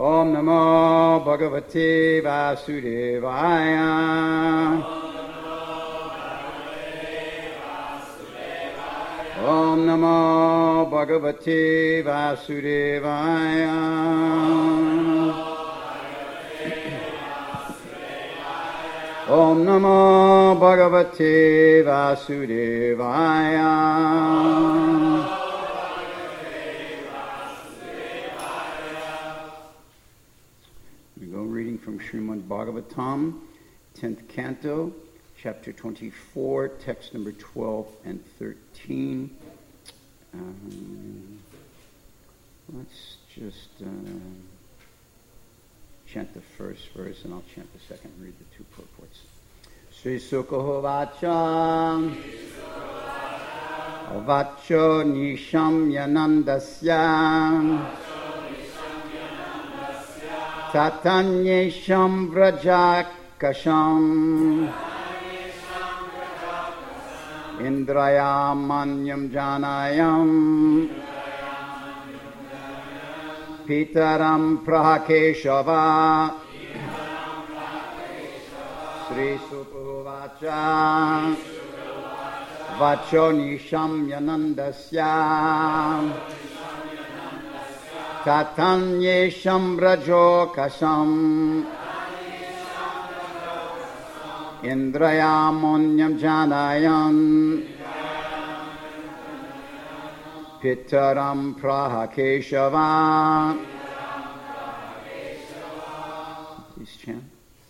Om Namo Bhagavate Vasudevaya. Om Namo Bhagavate Vasudevaya. Om Namo Bhagavate Vasudevaya. We go reading from Srimad Bhagavatam, 10th Canto, Chapter 24, text number 12 and 13. Let's just chant the first verse and I'll chant the second and read the two purports. Sri Sukha Vacha Vacho Nisham Yanandasya Tatanyesham Vrajakasham Indrayam Manyam Janayam Pitaram Prahakeshava Sri Supuvacha Vacho Nisham Yanandasya Tatanyesham Vrajokasham Indrayamonyam Janayam Pitaram Prahakeshava. Please chant.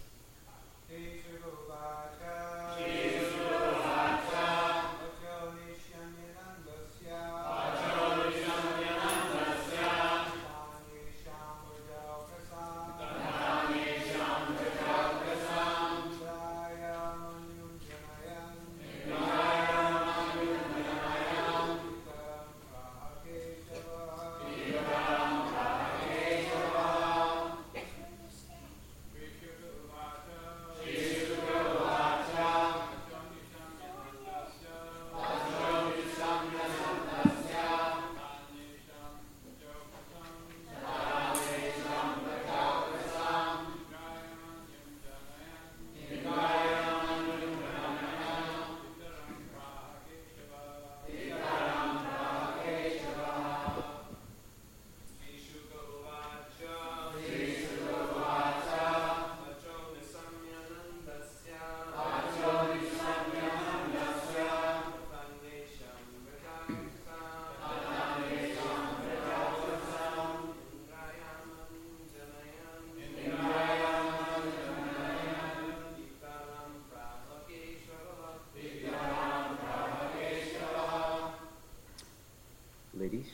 Ladies.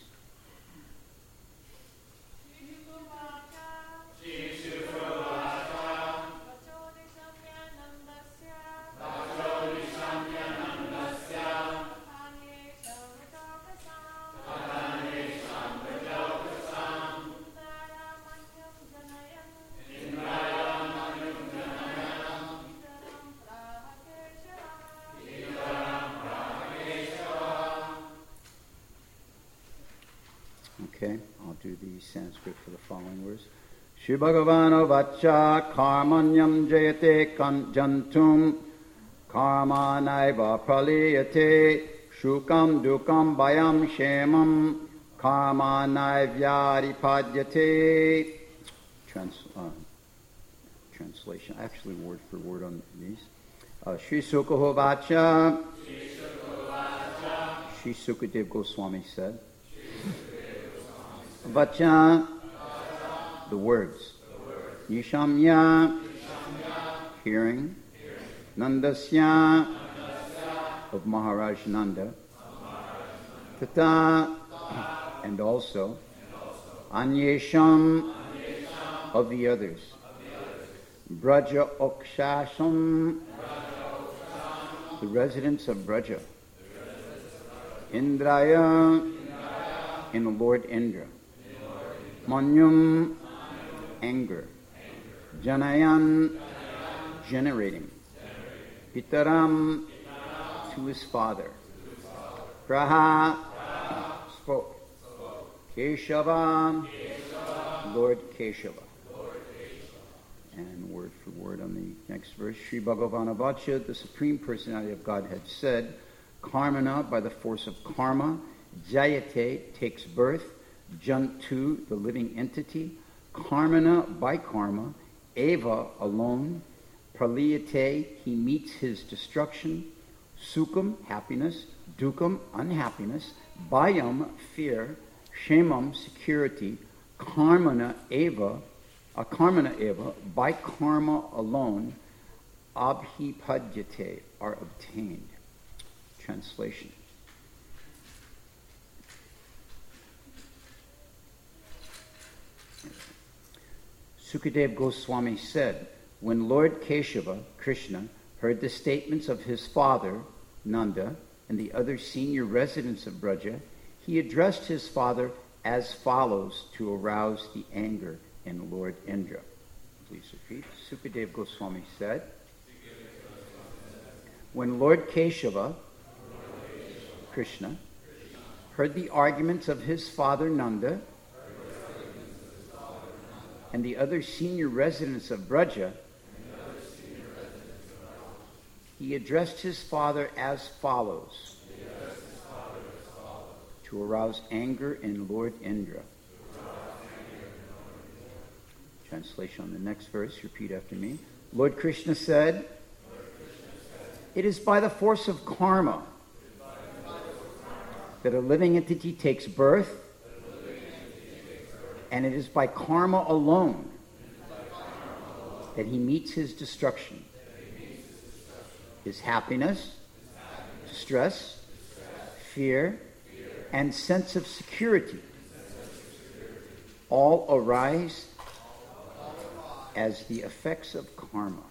Okay, I'll do the Sanskrit for the following words. Shri Bhagavano Vacha Karmanyam Jayate Jantum Karma Naiva Praliyate Shukam Dukam Bayam Shemam Karma Naivyari Padyate. Translation, actually word for word on these. Shri Sukha Vacha. Shri Sukadev Goswami said. Vacha, the words. Nishamya, hearing. Nandasya, of Maharaj Nanda. Tata, and also. Anyesham, of the others. Braja Okshasham, the residents of Braja. Indraya, in the Lord Indra. Manyam, anger. Janayan, generating. Pitaram, to his father. Praha, spoke. Keshava, Lord Keshava. And word for word on the next verse. Sri Bhagavana Vacha, the Supreme Personality of Godhead, said, Karmana, by the force of karma, Jayate, takes birth, Jantu, the living entity, Karmana, by karma, Eva, alone, Praliyate, he meets his destruction, Sukham, happiness, Dukam, unhappiness, Bhayam, fear, Shemam, security, Karmana Eva, by karma alone, abhipadyate, are obtained. Translation. Sukadev Goswami said, when Lord Keshava, Krishna, heard the statements of his father, Nanda, and the other senior residents of Braja, he addressed his father as follows to arouse the anger in Lord Indra. Please repeat. Sukadev Goswami said, when Lord Keshava, Krishna, heard the arguments of his father Nanda and the other senior residents of Braja, he addressed his father as follows to arouse anger in Lord Indra. Translation on the next verse. Repeat after me. Lord Krishna said, it is by the force of karma that a living entity takes birth, and it is by karma alone that he meets his destruction, his happiness, distress, fear, and sense of security all arise as the effects of karma.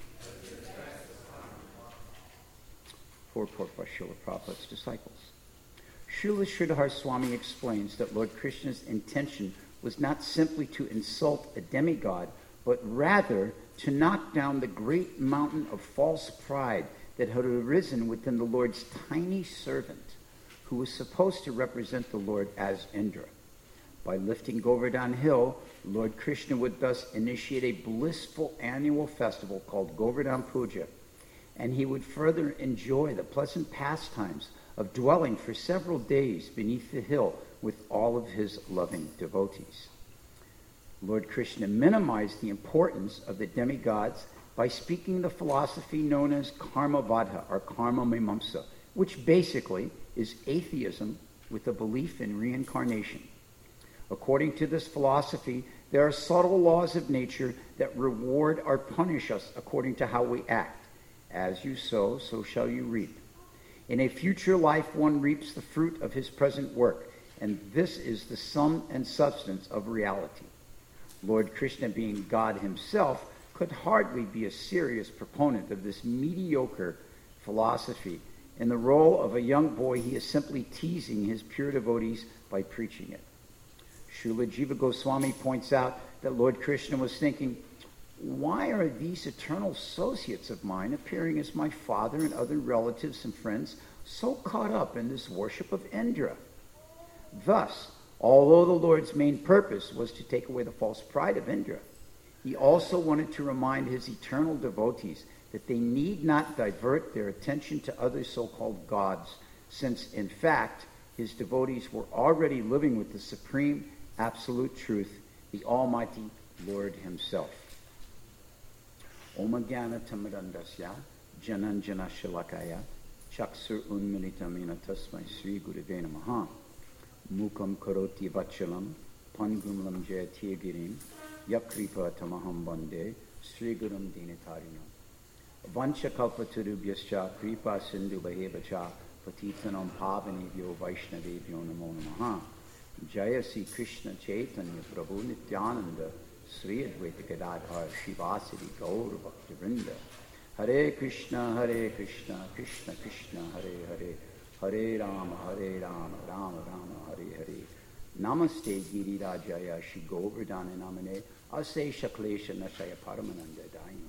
Purport by Srila Prabhupada's disciples. Srila Sridhar Swami explains that Lord Krishna's intention was not simply to insult a demigod, but rather to knock down the great mountain of false pride that had arisen within the Lord's tiny servant, who was supposed to represent the Lord as Indra. By lifting Govardhan Hill, Lord Krishna would thus initiate a blissful annual festival called Govardhan Puja, and he would further enjoy the pleasant pastimes of dwelling for several days beneath the hill with all of his loving devotees. Lord Krishna minimized the importance of the demigods by speaking the philosophy known as karma vadha, or karma mimamsa, which basically is atheism with a belief in reincarnation. According to this philosophy, there are subtle laws of nature that reward or punish us according to how we act. As you sow, so shall you reap. In a future life, one reaps the fruit of his present work, and this is the sum and substance of reality. Lord Krishna, being God himself, could hardly be a serious proponent of this mediocre philosophy. In the role of a young boy, he is simply teasing his pure devotees by preaching it. Srila Jiva Goswami points out that Lord Krishna was thinking, why are these eternal associates of mine appearing as my father and other relatives and friends so caught up in this worship of Indra? Thus, although the Lord's main purpose was to take away the false pride of Indra, he also wanted to remind his eternal devotees that they need not divert their attention to other so-called gods, since, in fact, his devotees were already living with the supreme, absolute truth, the Almighty Lord himself. Om Jnana Tamarandasya Jananjana Shalakaya Chaksur Unmilitamina Tasmai Sri Gurave Namaha Mukam Karoti Vachalam Pangumlam Jayati Girim Yakripa Tamaham Bande Sri Gurum Dinitarino Vancha Kalpaturubhyascha Kripa Sindhu Bahevacha Patitanam Pavanebhyo Vaishnavebhyo Namo Namaha Jaya Sri Krishna Chaitanya Prabhu Nityananda Sri Advaita Gadadhar Shivasadi Gaur Bhakti Vrinda Hare Krishna, Krishna Krishna, Hare Hare, Hare Rama, Rama Rama, Hare Hare. Namaste Giri Rajaya Shri Govardhana Namane Ase Shaklesha Nashaya Paramananda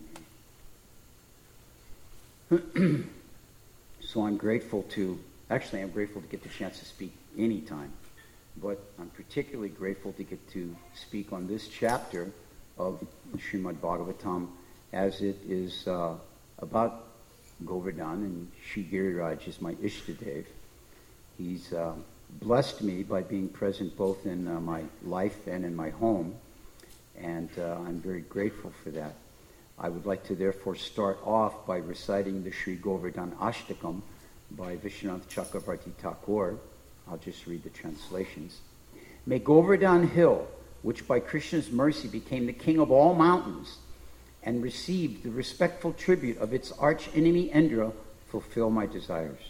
Daimane. So I'm grateful to get the chance to speak anytime. But I'm particularly grateful to get to speak on this chapter of Srimad Bhagavatam as it is about Govardhan, and Shri Giriraj is my Ishtadev. He's blessed me by being present both in my life and in my home, and I'm very grateful for that. I would like to therefore start off by reciting the Shri Govardhan Ashtakam by Vishwanath Chakravarti Thakur. I'll just read the translations. May Govardhan Hill, which by Krishna's mercy became the king of all mountains and received the respectful tribute of its arch-enemy Indra, fulfill my desires.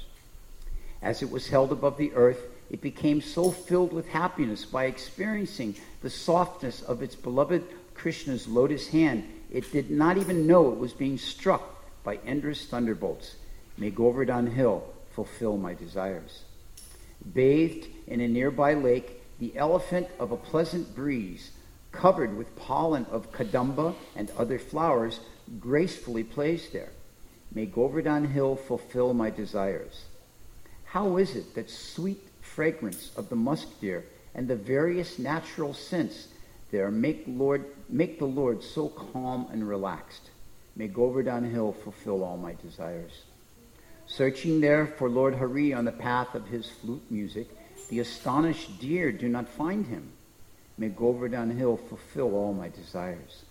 As it was held above the earth, it became so filled with happiness by experiencing the softness of its beloved Krishna's lotus hand, it did not even know it was being struck by Indra's thunderbolts. May Govardhan Hill fulfill my desires. Bathed in a nearby lake, the elephant of a pleasant breeze, covered with pollen of kadamba and other flowers, gracefully plays there. May Govardhan Hill fulfill my desires. How is it that sweet fragrance of the musk deer and the various natural scents there make the Lord so calm and relaxed? May Govardhan Hill fulfill all my desires. Searching there for Lord Hari on the path of his flute music, the astonished deer do not find him. May Govardhan Hill fulfill all my desires.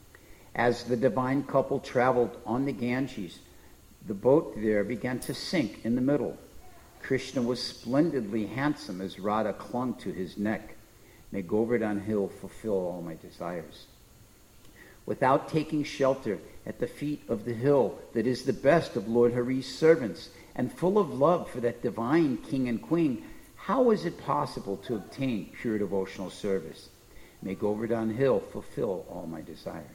As the divine couple traveled on the Ganges, the boat there began to sink in the middle. Krishna was splendidly handsome as Radha clung to his neck. May Govardhan Hill fulfill all my desires. Without taking shelter at the feet of the hill that is the best of Lord Hari's servants, and full of love for that divine king and queen, how is it possible to obtain pure devotional service? May Govardhan Hill fulfill all my desires.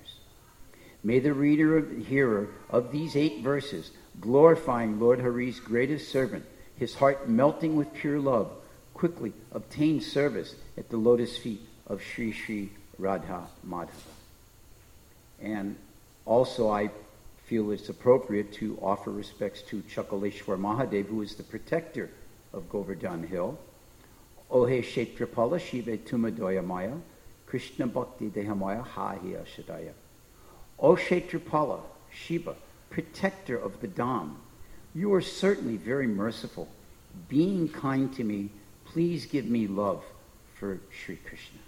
May the hearer of these 8 verses, glorifying Lord Hari's greatest servant, his heart melting with pure love, quickly obtain service at the lotus feet of Sri Sri Radha Madhava. And also I feel it's appropriate to offer respects to Chakaleshwar Mahadev, who is the protector of Govardhan Hill. Ohe Kshetrapala Shiva Tumadoya Maya, Krishna Bhakti Dehamaya Hahiya Shadaya. O Kshetrapala Shiva, protector of the Dham, you are certainly very merciful. Being kind to me, please give me love for Sri Krishna.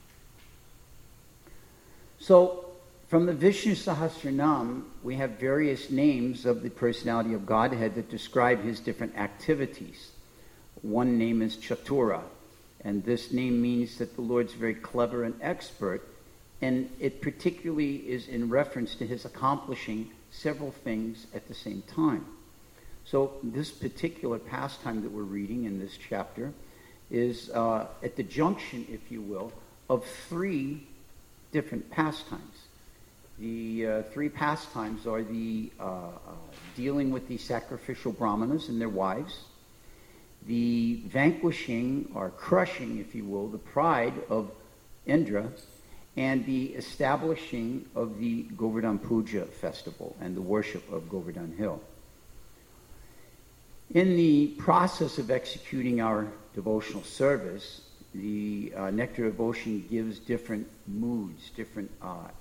So, from the Vishnu Sahasranam, we have various names of the personality of Godhead that describe his different activities. One name is Chatura, and this name means that the Lord's very clever and expert, and it particularly is in reference to his accomplishing several things at the same time. So this particular pastime that we're reading in this chapter is at the junction, if you will, of 3 different pastimes. The 3 pastimes are the dealing with the sacrificial brahmanas and their wives, the vanquishing or crushing, if you will, the pride of Indra, and the establishing of the Govardhan Puja festival and the worship of Govardhan Hill. In the process of executing our devotional service, the Nectar of Devotion gives different moods, different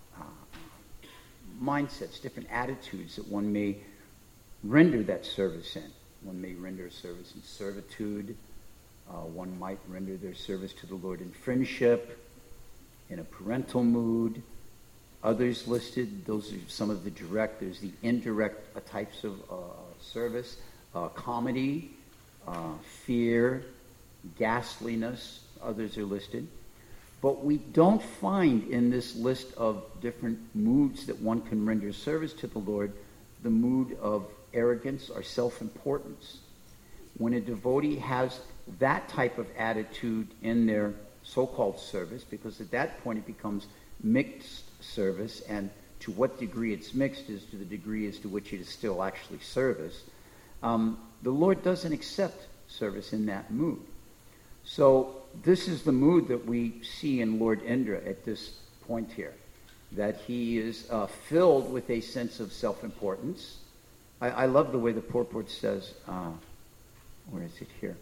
mindsets, different attitudes that one may render that service in. One may render a service in servitude. One might render their service to the Lord in friendship, in a parental mood. Others listed, those are some of the direct, there's the indirect types of service. Comedy, fear, ghastliness, others are listed. But we don't find in this list of different moods that one can render service to the Lord the mood of arrogance or self-importance. When a devotee has that type of attitude in their so-called service, because at that point it becomes mixed service, and to what degree it's mixed is to the degree as to which it is still actually service, the Lord doesn't accept service in that mood. So this is the mood that we see in Lord Indra at this point here, that he is filled with a sense of self-importance. I love the way the purport says, where is it here?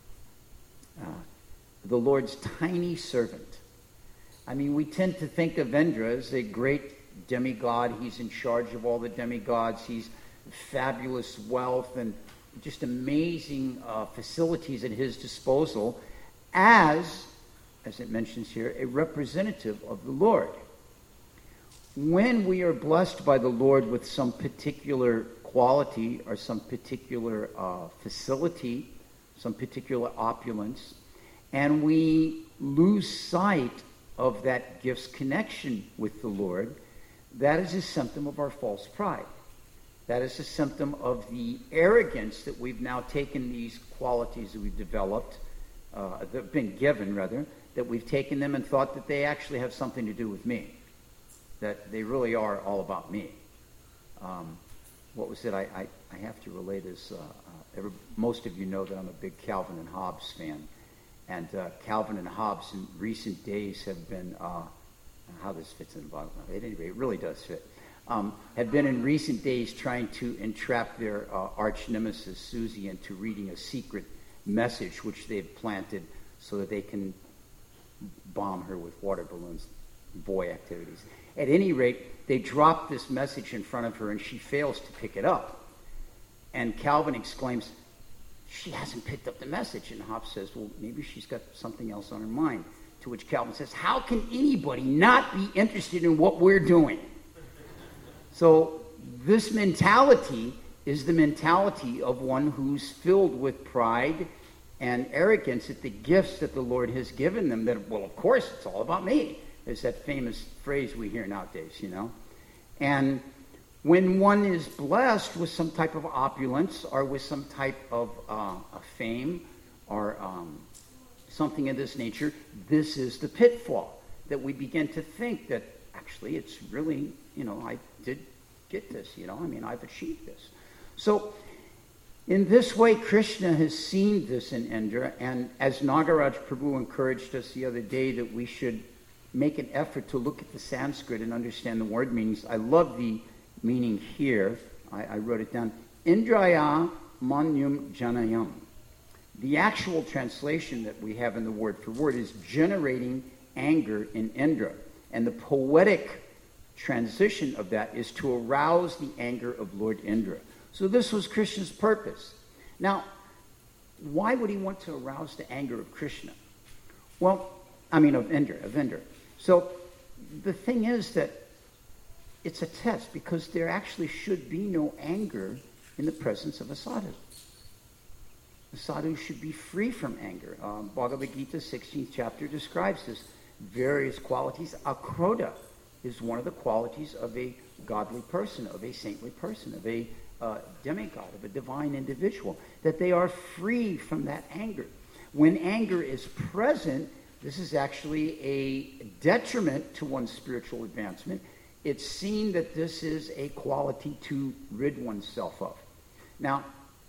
The Lord's tiny servant. I mean, we tend to think of Indra as a great demigod. He's in charge of all the demigods. He's fabulous wealth and just amazing facilities at his disposal as it mentions here, a representative of the Lord. When we are blessed by the Lord with some particular quality or some particular facility, some particular opulence, and we lose sight of that gift's connection with the Lord, that is a symptom of our false pride. That is a symptom of the arrogance that we've now taken these qualities that we've developed, that have been given, rather, that we've taken them and thought that they actually have something to do with me, that they really are all about me. What was it? I have to relay this. Most of you know that I'm a big Calvin and Hobbes fan. And Calvin and Hobbes in recent days have been, how this fits in the bottom, at any rate, it really does fit, have been in recent days trying to entrap their arch nemesis Susie into reading a secret message which they've planted so that they can bomb her with water balloons, boy activities. At any rate, they drop this message in front of her and she fails to pick it up. And Calvin exclaims, "She hasn't picked up the message." And Hobbes says, "Well, maybe she's got something else on her mind." To which Calvin says, "How can anybody not be interested in what we're doing?" So this mentality is the mentality of one who's filled with pride and arrogance at the gifts that the Lord has given them, that, well, of course, it's all about me. There's that famous phrase we hear nowadays, you know. And when one is blessed with some type of opulence or with some type of fame or something of this nature, this is the pitfall, that we begin to think that actually it's really, you know, I did get this, you know, I mean, I've achieved this. So in this way, Krishna has seen this in Indra, and as Nagaraj Prabhu encouraged us the other day that we should make an effort to look at the Sanskrit and understand the word meanings. I love the meaning here. I wrote it down. Indraya manyum janayam. The actual translation that we have in the word for word is generating anger in Indra. And the poetic transition of that is to arouse the anger of Lord Indra. So this was Krishna's purpose. Now, why would he want to arouse the anger of Krishna? Well, I mean of Indra. So the thing is that it's a test, because there actually should be no anger in the presence of a sadhu. The sadhu should be free from anger. Bhagavad Gita, 16th chapter, describes this. Various qualities. Akrodha is one of the qualities of a godly person, of a saintly person, of a demigod, of a divine individual, that they are free from that anger. When anger is present, this is actually a detriment to one's spiritual advancement. It's seen that this is a quality to rid oneself of. Now,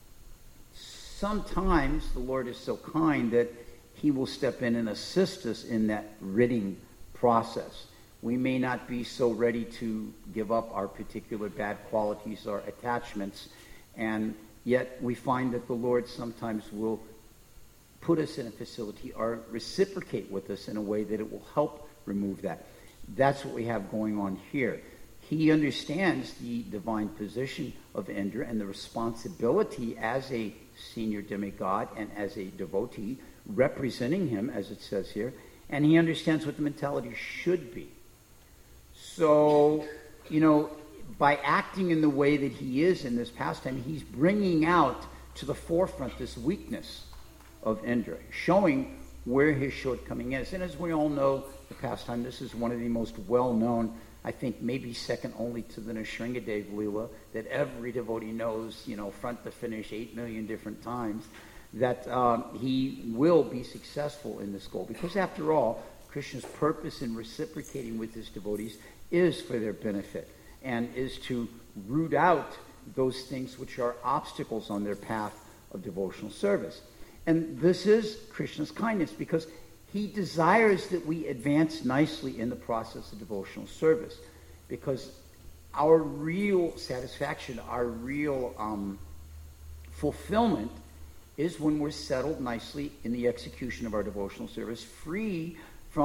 sometimes the Lord is so kind that he will step in and assist us in that ridding process. We may not be so ready to give up our particular bad qualities or attachments, and yet we find that the Lord sometimes will put us in a facility or reciprocate with us in a way that it will help remove that. That's what we have going on here. He understands the divine position of Indra and the responsibility as a senior demigod and as a devotee representing him, as it says here, and he understands what the mentality should be. So, you know, by acting in the way that he is in this pastime, he's bringing out to the forefront this weakness of Indra, showing where his shortcoming is. And as we all know, the pastime, this is one of the most well-known, I think maybe second only to the Nrsingadev Leela, that every devotee knows, you know, front to finish 8 million different times, that he will be successful in this goal. Because after all, Krishna's purpose in reciprocating with his devotees is for their benefit and is to root out those things which are obstacles on their path of devotional service. And this is Krishna's kindness, because he desires that we advance nicely in the process of devotional service, because our real satisfaction, our real fulfillment is when we're settled nicely in the execution of our devotional service, free from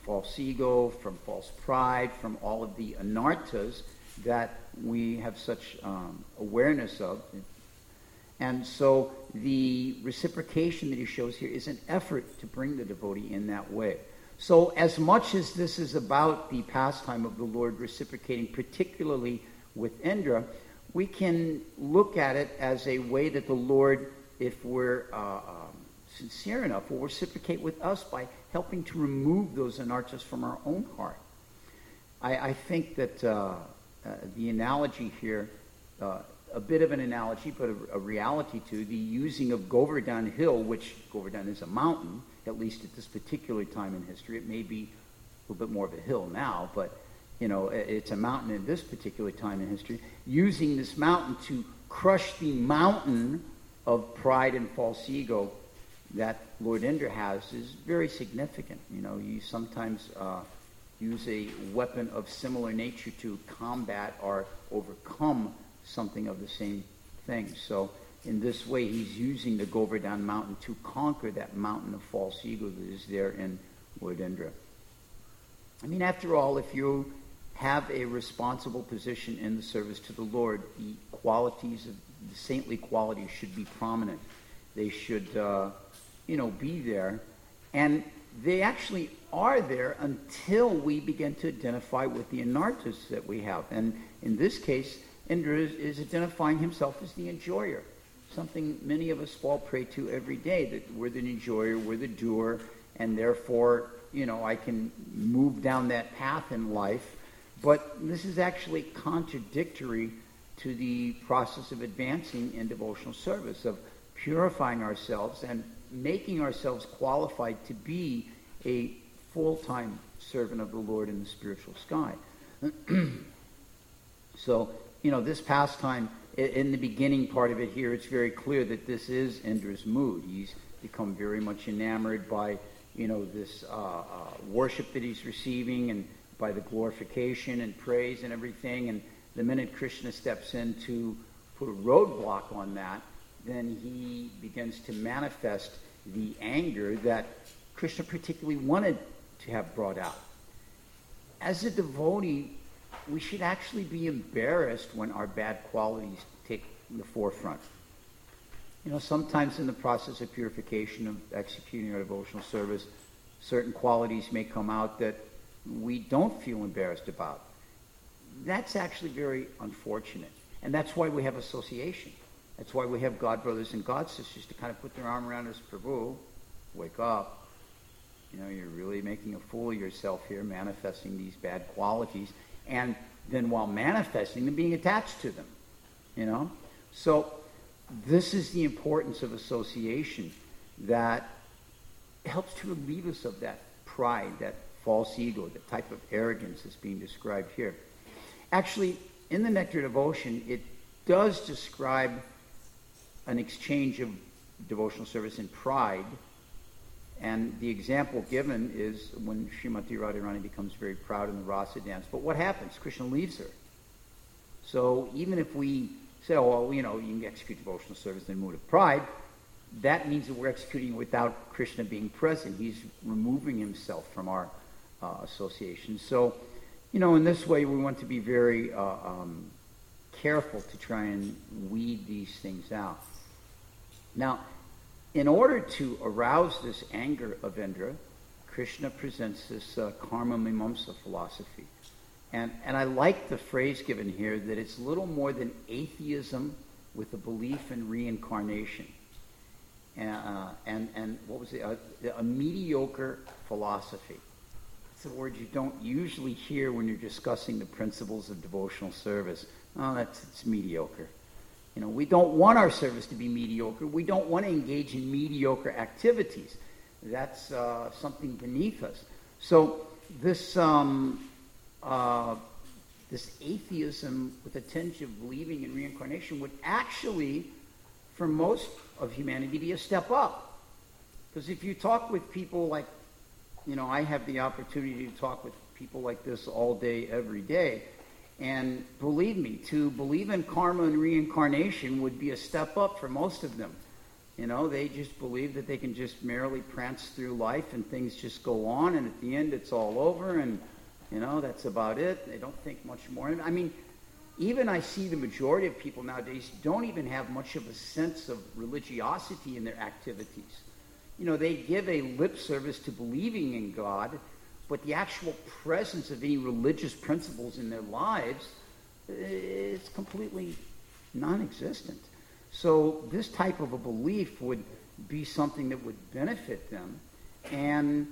false ego, from false pride, from all of the anarthas that we have such awareness of. And so the reciprocation that he shows here is an effort to bring the devotee in that way. So as much as this is about the pastime of the Lord reciprocating, particularly with Indra, we can look at it as a way that the Lord, if we're sincere enough, will reciprocate with us by helping to remove those anarthas from our own heart. I think that the analogy here, a bit of an analogy, but a reality too, the using of Govardhan Hill, which Govardhan is a mountain, at least at this particular time in history. It may be a little bit more of a hill now, but it's a mountain in this particular time in history. Using this mountain to crush the mountain of pride and false ego that Lord Indra has is very significant. You sometimes use a weapon of similar nature to combat or overcome something of the same thing. So in this way, he's using the Govardhan mountain to conquer that mountain of false ego that is there in Lord Indra. I mean, after all, if you have a responsible position in the service to the Lord, the qualities of the saintly qualities should be prominent. They should, be there. And they actually are there until we begin to identify with the anarthas that we have. And in this case, Indra is identifying himself as the enjoyer, something many of us fall prey to every day, that we're the enjoyer, we're the doer, and therefore, I can move down that path in life. But this is actually contradictory to the process of advancing in devotional service, of purifying ourselves and making ourselves qualified to be a full-time servant of the Lord in the spiritual sky. So, this pastime, in the beginning part of it here, it's very clear that this is Indra's mood. He's become very much enamored by, this worship that he's receiving and by the glorification and praise and everything. And the minute Krishna steps in to put a roadblock on that, then he begins to manifest the anger that Krishna particularly wanted to have brought out. As a devotee, we should actually be embarrassed when our bad qualities take the forefront. Sometimes in the process of purification, of executing our devotional service, certain qualities may come out that we don't feel embarrassed about. That's actually very unfortunate. And that's why we have association. That's why we have God brothers and God sisters to kind of put their arm around us. Prabhu, wake up. You're really making a fool of yourself here, manifesting these bad qualities. And then while manifesting them, being attached to them. So this is the importance of association that helps to relieve us of that pride, that false ego, the type of arrogance that's being described here. Actually, in the Nectar Devotion, it does describe an exchange of devotional service in pride. And the example given is when Srimati Radharani becomes very proud in the Rasa dance. But what happens? Krishna leaves her. So even if we say, you can execute devotional service in the mood of pride, that means that we're executing without Krishna being present. He's removing himself from our association. So, in this way, we want to be very careful to try and weed these things out. Now, in order to arouse this anger of Indra, Krishna presents this karma mimamsa philosophy. And I like the phrase given here that it's little more than atheism with a belief in reincarnation. And what was it? A mediocre philosophy. It's a word you don't usually hear when you're discussing the principles of devotional service. It's mediocre. We don't want our service to be mediocre. We don't want to engage in mediocre activities. That's something beneath us. So this atheism with a tinge of believing in reincarnation would actually, for most of humanity, be a step up. Because if you talk with people like, I have the opportunity to talk with people like this all day, every day. And believe me, to believe in karma and reincarnation would be a step up for most of them. They just believe that they can just merely prance through life and things just go on, and at the end it's all over, and, that's about it. They don't think much more. I mean, even I see the majority of people nowadays don't even have much of a sense of religiosity in their activities. They give a lip service to believing in God, but the actual presence of any religious principles in their lives is completely non-existent. So this type of a belief would be something that would benefit them. And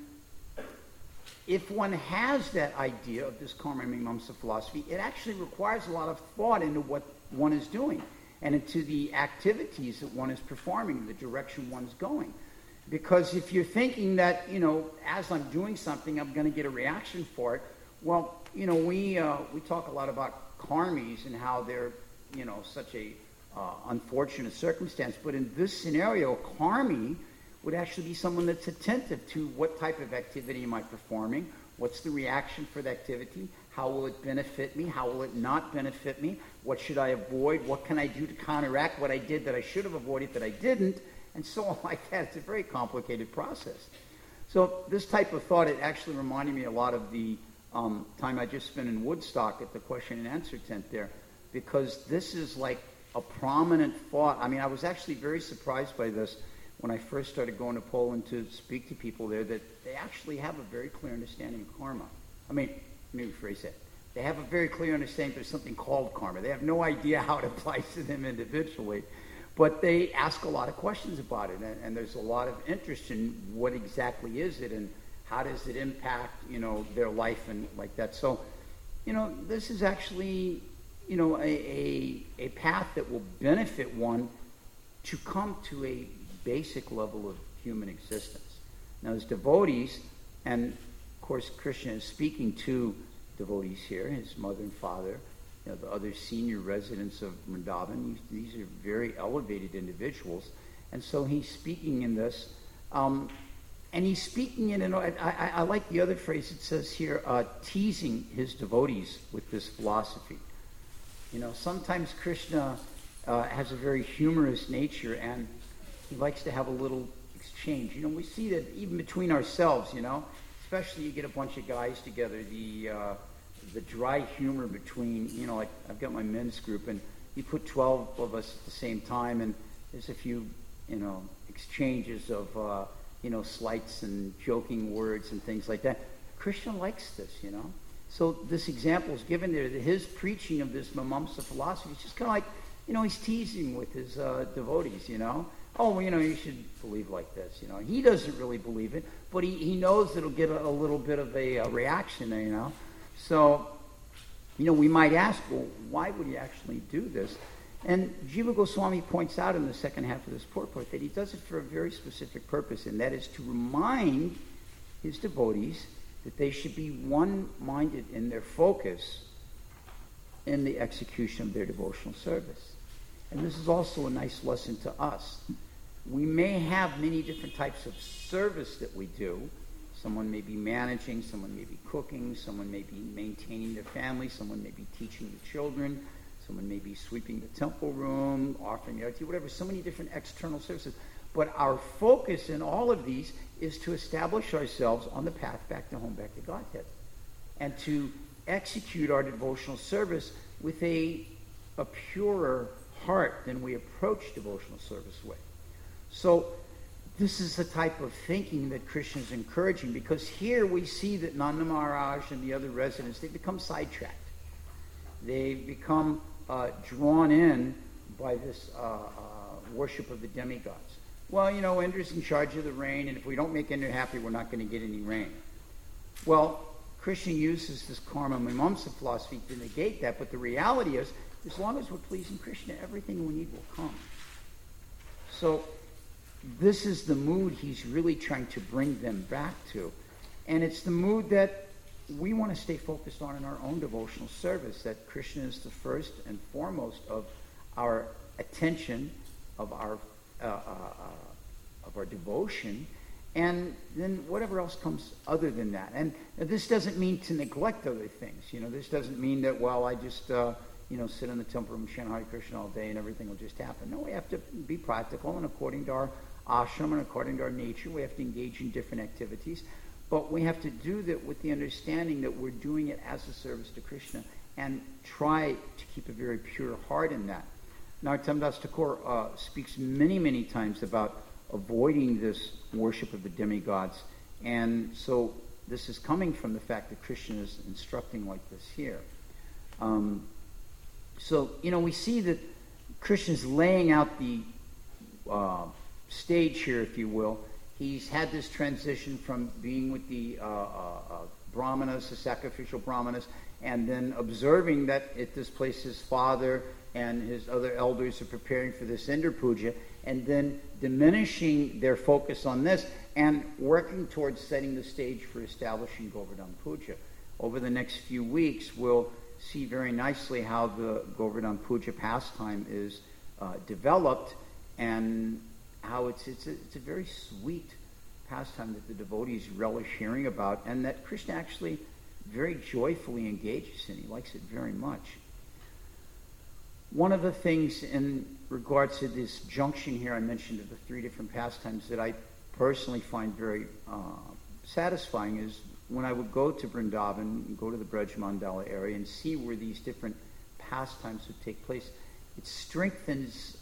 if one has that idea of this karma mimamsa philosophy, it actually requires a lot of thought into what one is doing and into the activities that one is performing, the direction one's going. Because if you're thinking that, as I'm doing something, I'm going to get a reaction for it, well, we talk a lot about karmis and how they're, such a unfortunate circumstance. But in this scenario, karmi would actually be someone that's attentive to what type of activity am I performing, what's the reaction for the activity, how will it benefit me, how will it not benefit me, what should I avoid, what can I do to counteract what I did that I should have avoided that I didn't, and so on like that. It's a very complicated process. So this type of thought, it actually reminded me a lot of the time I just spent in Woodstock at the question and answer tent there, because this is like a prominent thought. I mean, I was actually very surprised by this when I first started going to Poland to speak to people there, that they actually have a very clear understanding of karma. I mean, let me rephrase that. They have a very clear understanding there's something called karma. They have no idea how it applies to them individually, but they ask a lot of questions about it, and there's a lot of interest in what exactly is it and how does it impact, their life and like that. So, this is actually, a path that will benefit one to come to a basic level of human existence. Now, as devotees, and of course Krishna is speaking to devotees here, his mother and father, the other senior residents of Vrindavan, these are very elevated individuals, and so he's speaking in this, and he's speaking in, I like the other phrase it says here, teasing his devotees with this philosophy. Sometimes Krishna has a very humorous nature, and he likes to have a little exchange. We see that even between ourselves, especially you get a bunch of guys together, the dry humor between, like I've got my men's group, and you put 12 of us at the same time, and there's a few, exchanges of, slights and joking words and things like that. Krishna likes this, So this example is given there that his preaching of this mimamsa philosophy is just kind of like, he's teasing with his devotees, Oh, you should believe like this, He doesn't really believe it, but he knows it'll get a little bit of a reaction, So, we might ask, well, why would he actually do this? And Jiva Goswami points out in the second half of this purport that he does it for a very specific purpose, and that is to remind his devotees that they should be one-minded in their focus in the execution of their devotional service. And this is also a nice lesson to us. We may have many different types of service that we do. Someone may be managing, someone may be cooking, someone may be maintaining their family, someone may be teaching the children, someone may be sweeping the temple room, offering the arati, whatever, so many different external services. But our focus in all of these is to establish ourselves on the path back to home, back to Godhead, and to execute our devotional service with a purer heart than we approach devotional service with. So this is the type of thinking that Krishna is encouraging, because here we see that Nanda Maharaj and the other residents, they become sidetracked. They become drawn in by this worship of the demigods. Well, Indra's in charge of the rain, and if we don't make Indra happy, we're not going to get any rain. Well, Krishna uses this karma mimamsa philosophy to negate that, but the reality is, as long as we're pleasing Krishna, everything we need will come. So this is the mood he's really trying to bring them back to. And it's the mood that we want to stay focused on in our own devotional service, that Krishna is the first and foremost of our attention, of our devotion, and then whatever else comes other than that. And this doesn't mean to neglect other things. This doesn't mean that, well, I just, sit in the temple room, chant Hare Krishna all day, and everything will just happen. No, we have to be practical, and according to our ashram and according to our nature, we have to engage in different activities. But we have to do that with the understanding that we're doing it as a service to Krishna, and try to keep a very pure heart in that. Narottam Das Thakur speaks many, many times about avoiding this worship of the demigods. And so this is coming from the fact that Krishna is instructing like this here. So, we see that Krishna's laying out the stage here, if you will. He's had this transition from being with the brahmanas, the sacrificial brahmanas, and then observing that at this place his father and his other elders are preparing for this Indra Puja, and then diminishing their focus on this and working towards setting the stage for establishing Govardhan Puja. Over the next few weeks, we'll see very nicely how the Govardhan Puja pastime is developed, and how it's a very sweet pastime that the devotees relish hearing about, and that Krishna actually very joyfully engages in. He likes it very much. One of the things in regards to this junction here, I mentioned of the three different pastimes that I personally find very satisfying, is when I would go to Vrindavan, go to the Braj Mandala area, and see where these different pastimes would take place. It strengthens,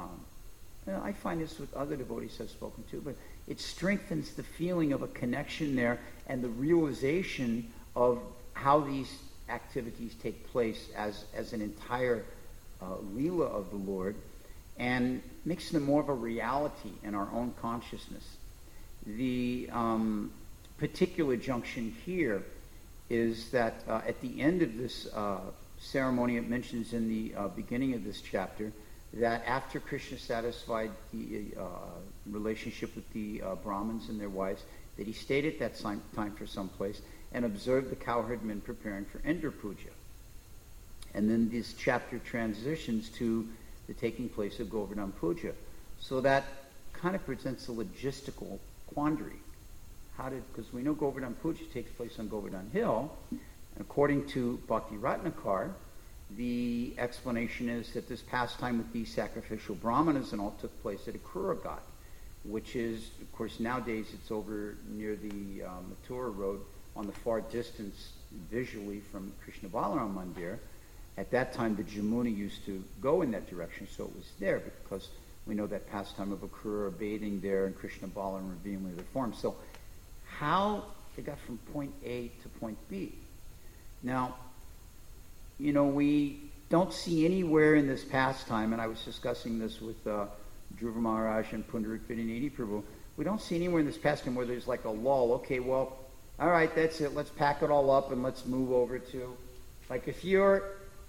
I find this with other devotees I've spoken to, but it strengthens the feeling of a connection there and the realization of how these activities take place as an entire Leela of the Lord, and makes them more of a reality in our own consciousness. The particular junction here is that at the end of this ceremony, it mentions in the beginning of this chapter that after Krishna satisfied the relationship with the Brahmins and their wives, that he stayed at that time for some place and observed the cowherd men preparing for Indra Puja. And then this chapter transitions to the taking place of Govardhan Puja. So that kind of presents a logistical quandary. Because we know Govardhan Puja takes place on Govardhan Hill, and according to Bhakti Ratnakar, the explanation is that this pastime with these sacrificial brahmanas and all took place at Akrura Ghat, which is, of course, nowadays it's over near the Mathura Road on the far distance visually from Krishna Balaram Mandir. At that time, the Jamuna used to go in that direction, so it was there because we know that pastime of Akrura bathing there and Krishna Balaram revealing their form. So how they got from point A to point B. Now, we don't see anywhere in this pastime, and I was discussing this with Dhruva Maharaj and Pundarik Vidyanidhi Prabhu, we don't see anywhere in this pastime where there's like a lull. Okay, well, all right, that's it. Let's pack it all up and let's move over to, like if you're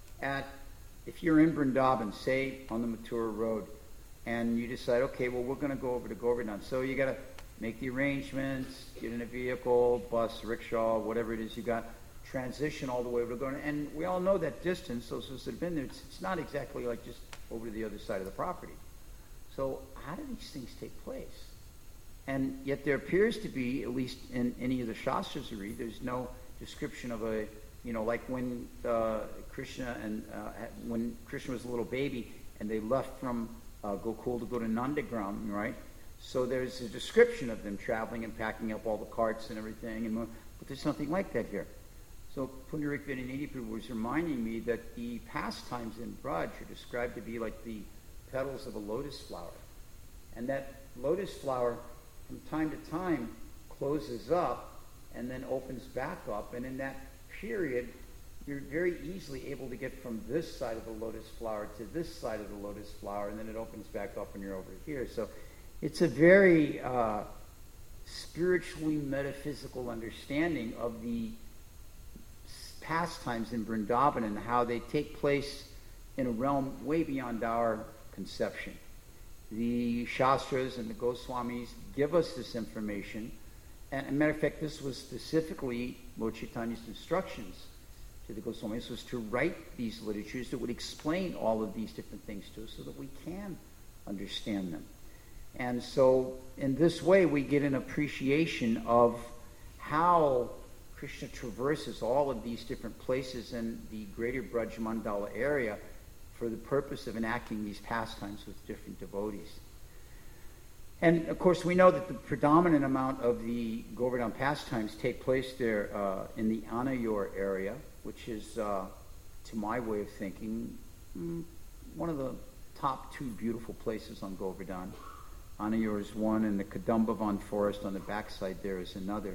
in Vrindavan, say on the Mathura Road, and you decide, okay, well, we're going to go over to Govardhan. So you got to make the arrangements, get in a vehicle, bus, rickshaw, whatever it is you got, transition all the way over to Govardhan. And we all know that distance, those of us that have been there, it's not exactly like just over to the other side of the property. So how do these things take place? And yet there appears to be, at least in any of the Shastras we read, there's no description of a, like when Krishna was a little baby and they left from Gokul to go to Nandagram, right? So there's a description of them traveling and packing up all the carts and everything, but there's nothing like that here. So Pundarik Vidyanidhi Prabhu was reminding me that the pastimes in Braj are described to be like the petals of a lotus flower. And that lotus flower, from time to time, closes up and then opens back up. And in that period, you're very easily able to get from this side of the lotus flower to this side of the lotus flower, and then it opens back up and you're over here. So it's a very spiritually metaphysical understanding of the pastimes in Vrindavan and how they take place in a realm way beyond our conception. The Shastras and the Goswamis give us this information, and as a matter of fact, this was specifically Lord Chaitanya's instructions to the Goswamis, was to write these literatures that would explain all of these different things to us so that we can understand them. And so in this way we get an appreciation of how Krishna traverses all of these different places in the greater Braj Mandala area for the purpose of enacting these pastimes with different devotees. And of course, we know that the predominant amount of the Govardhan pastimes take place there in the Anayor area, which is, to my way of thinking, one of the top two beautiful places on Govardhan. Anayor is one, and the Kadambavan forest on the backside there is another.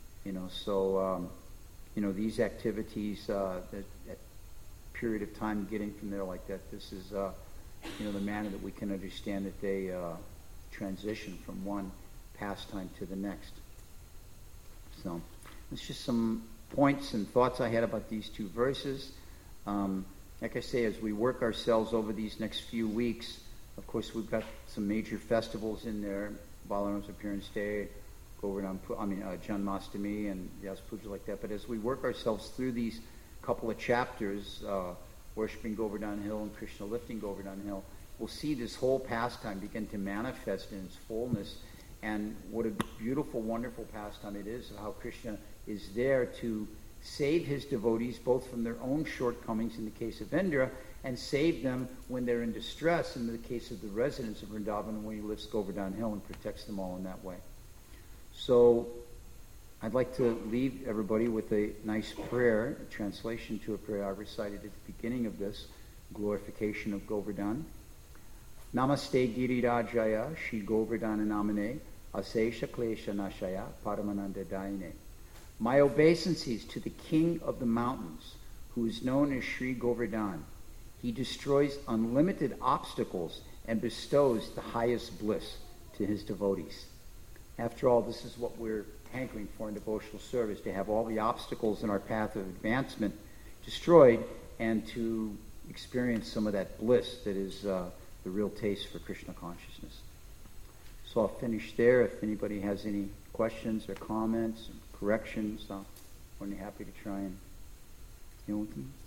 These activities, that period of time getting from there like that, this is, the manner that we can understand that they transition from one pastime to the next. So, it's just some points and thoughts I had about these two verses. Like I say, as we work ourselves over these next few weeks, of course, we've got some major festivals in there, Balaram's Appearance Day, Janmashtami and Yas Puja like that. But as we work ourselves through these couple of chapters, worshiping Govardhan Hill and Krishna lifting Govardhan Hill, we'll see this whole pastime begin to manifest in its fullness. And what a beautiful, wonderful pastime it is, how Krishna is there to save his devotees both from their own shortcomings in the case of Indra, and save them when they're in distress in the case of the residents of Vrindavan, when he lifts Govardhan Hill and protects them all in that way. So I'd like to leave everybody with a nice prayer, a translation to a prayer I recited at the beginning of this glorification of Govardhan. Namaste Girirajaya Shri Govardhana Namane Asesha Klesha Nashaya Paramananda Daine. My obeisances to the King of the Mountains, who is known as Shri Govardhan. He destroys unlimited obstacles and bestows the highest bliss to his devotees. After all, this is what we're hankering for in devotional service, to have all the obstacles in our path of advancement destroyed and to experience some of that bliss that is the real taste for Krishna consciousness. So I'll finish there. If anybody has any questions or comments or corrections, I'm more than happy to try and deal with them.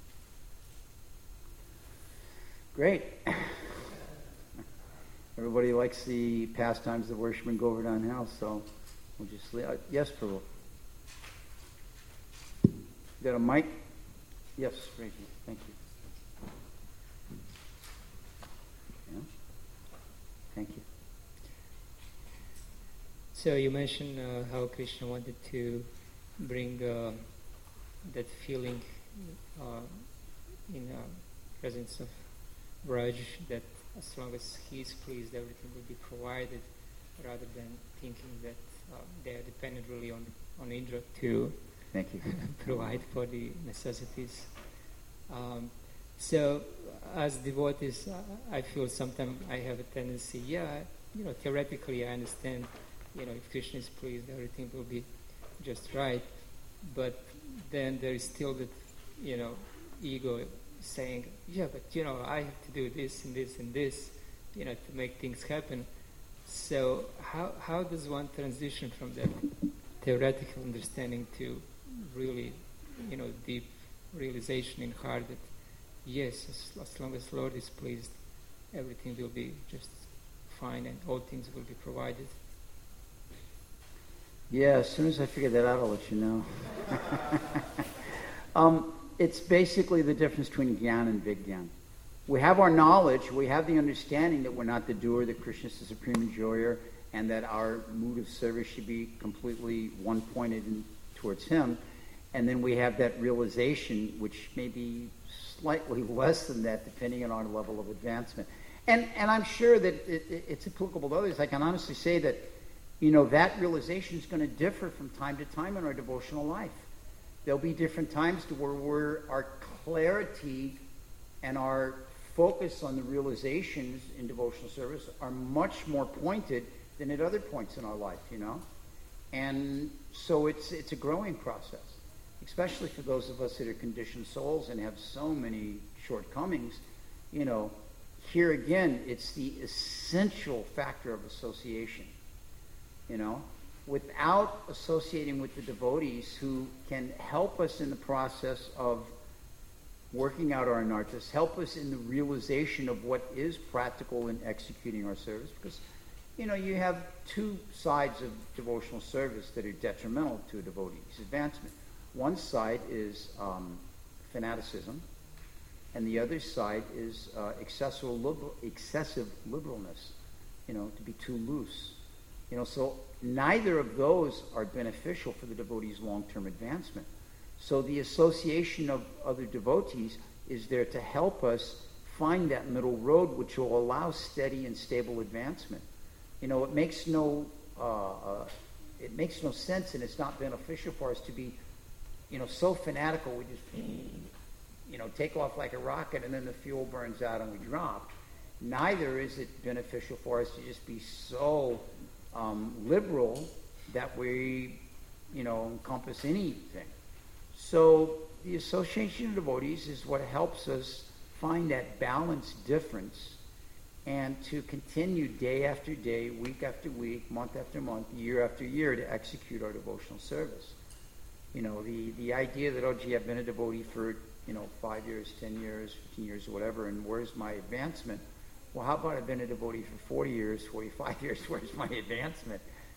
Great. Everybody likes the pastimes of worship in Govardhan House, so we'll just leave. Yes, Prabhu. You got a mic? Yes, right here. Thank you. Yeah. Thank you. So you mentioned how Krishna wanted to bring that feeling in presence of Braj, that as long as he is pleased, everything will be provided, rather than thinking that they are dependent really on Indra to Thank you. provide for the necessities. So as devotees, I feel sometimes I have a tendency, theoretically I understand, if Krishna is pleased, everything will be just right. But then there is still that, ego saying, I have to do this and this and this, to make things happen. So how does one transition from that theoretical understanding to really, deep realization in heart that, yes, as long as Lord is pleased, everything will be just fine and all things will be provided? Yeah, as soon as I figure that out, I'll let you know. It's basically the difference between Gyan and Vigyan. We have our knowledge, we have the understanding that we're not the doer, that Krishna is the supreme enjoyer, and that our mood of service should be completely one-pointed towards him. And then we have that realization, which may be slightly less than that, depending on our level of advancement. And I'm sure that it's applicable to others. I can honestly say that, that realization is going to differ from time to time in our devotional life. There'll be different times to where our clarity and our focus on the realizations in devotional service are much more pointed than at other points in our life, And so it's a growing process, especially for those of us that are conditioned souls and have so many shortcomings. Here again, it's the essential factor of association, Without associating with the devotees who can help us in the process of working out our anarthas, help us in the realization of what is practical in executing our service, because, you have two sides of devotional service that are detrimental to a devotee's advancement. One side is fanaticism, and the other side is excessive liberalness, to be too loose. So neither of those are beneficial for the devotee's long-term advancement. So the association of other devotees is there to help us find that middle road, which will allow steady and stable advancement. It makes no sense, and it's not beneficial for us to be, so fanatical we just, take off like a rocket, and then the fuel burns out and we drop. Neither is it beneficial for us to just be so liberal that we, encompass anything. So the association of devotees is what helps us find that balanced difference and to continue day after day, week after week, month after month, year after year to execute our devotional service. The idea that, gee, I've been a devotee for, 5 years, 10 years, 15 years, whatever, and where's my advancement? Well, how about I've been a devotee for 40 years, 45 years, where's my advancement?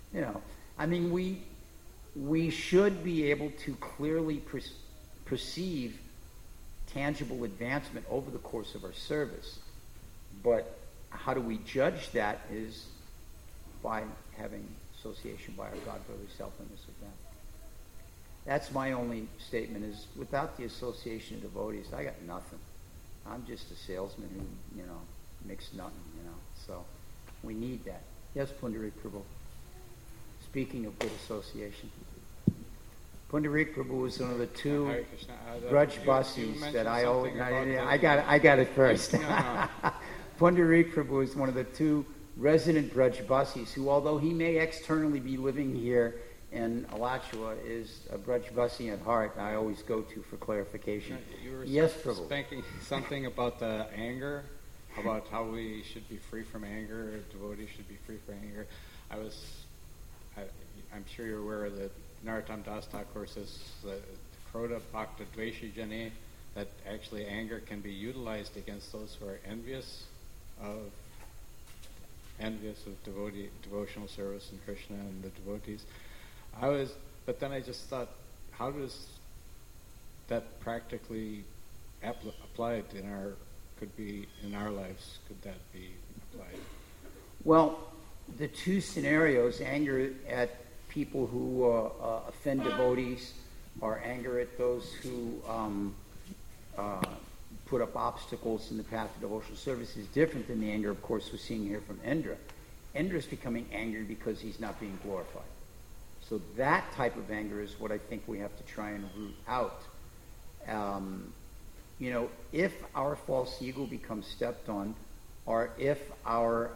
We should be able to clearly perceive tangible advancement over the course of our service. But how do we judge that is by having association by our God brothers helping us with that. That's my only statement, is without the association of devotees, I got nothing. I'm just a salesman who, makes nothing, So we need that. Yes, Pundarik Prabhu. Speaking of good association. Pundarik Prabhu is one of the two Brajbasis that I always... I got it first. No. Pundarik Prabhu is one of the two resident Brajbasis who, although he may externally be living here in Alachua, is a Brajbasi at heart. I always go to for clarification. You were yes, Prabhu. Spanking something about the anger, about how we should be free from anger, devotees should be free from anger. I'm sure you're aware that Narottam Das Thakur says Krodha Bhakta Dveshi Jane, that actually anger can be utilized against those who are envious of devotional service in Krishna and the devotees. But then I just thought, how does that practically applied in our lives? Could that be applied? Well, the two scenarios, anger at people who offend devotees, or anger at those who put up obstacles in the path of devotional service, is different than the anger, of course, we're seeing here from Indra. Indra is becoming angry because he's not being glorified. So that type of anger is what I think we have to try and root out. If our false ego becomes stepped on, or if our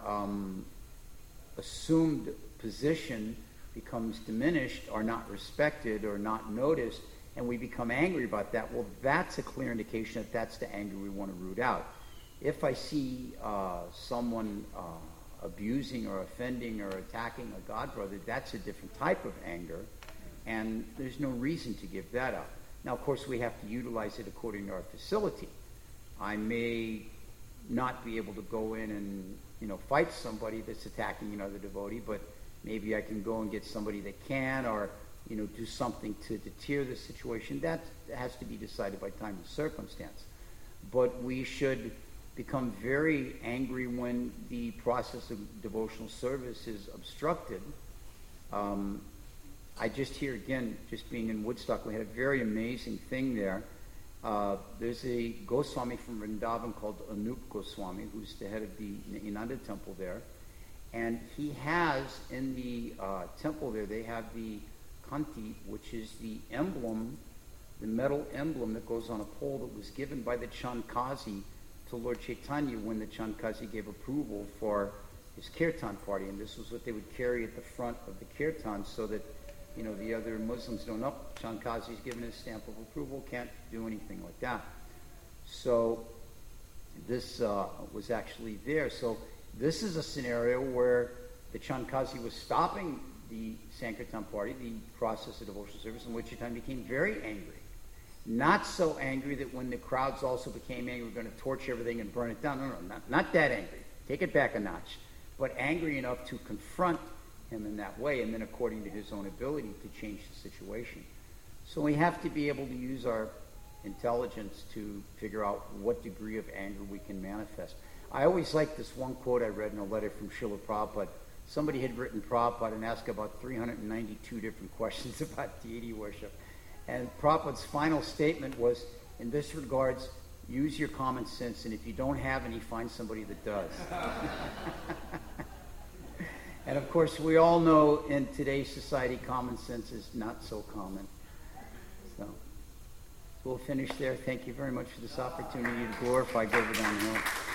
assumed position becomes diminished or not respected or not noticed, and we become angry about that, well, that's a clear indication that that's the anger we want to root out. If I see someone abusing or offending or attacking a God brother, that's a different type of anger, and there's no reason to give that up. Now, of course, we have to utilize it according to our facility. I may not be able to go in and, fight somebody that's attacking another devotee, but maybe I can go and get somebody that can, or, do something to deter the situation. That has to be decided by time and circumstance. But we should become very angry when the process of devotional service is obstructed. I just hear, again, just being in Woodstock, we had a very amazing thing there. There's a Goswami from Vrindavan called Anup Goswami, who's the head of the Inanda temple there. And he has, in the temple there, they have the Kanti, which is the emblem, the metal emblem that goes on a pole that was given by the Chandkazi to Lord Chaitanya when the Chandkazi gave approval for his kirtan party. And this was what they would carry at the front of the kirtan so that, the other Muslims don't know, Chandkazi's given his stamp of approval, can't do anything like that. So this was actually there. So this is a scenario where the Chandkazi was stopping the Sankirtan party, the process of devotional service, and Lord Chaitanya became very angry. Not so angry that when the crowds also became angry, we're going to torch everything and burn it down. No, not that angry. Take it back a notch. But angry enough to confront him in that way, and then according to his own ability to change the situation. So we have to be able to use our intelligence to figure out what degree of anger we can manifest. I always like this one quote I read in a letter from Srila Prabhupada. Somebody had written Prabhupada and asked about 392 different questions about deity worship. And Prabhupada's final statement was, in this regards, use your common sense, and if you don't have any, find somebody that does. And of course, we all know in today's society, common sense is not so common. So we'll finish there. Thank you very much for this opportunity to glorify Govardhan Hill.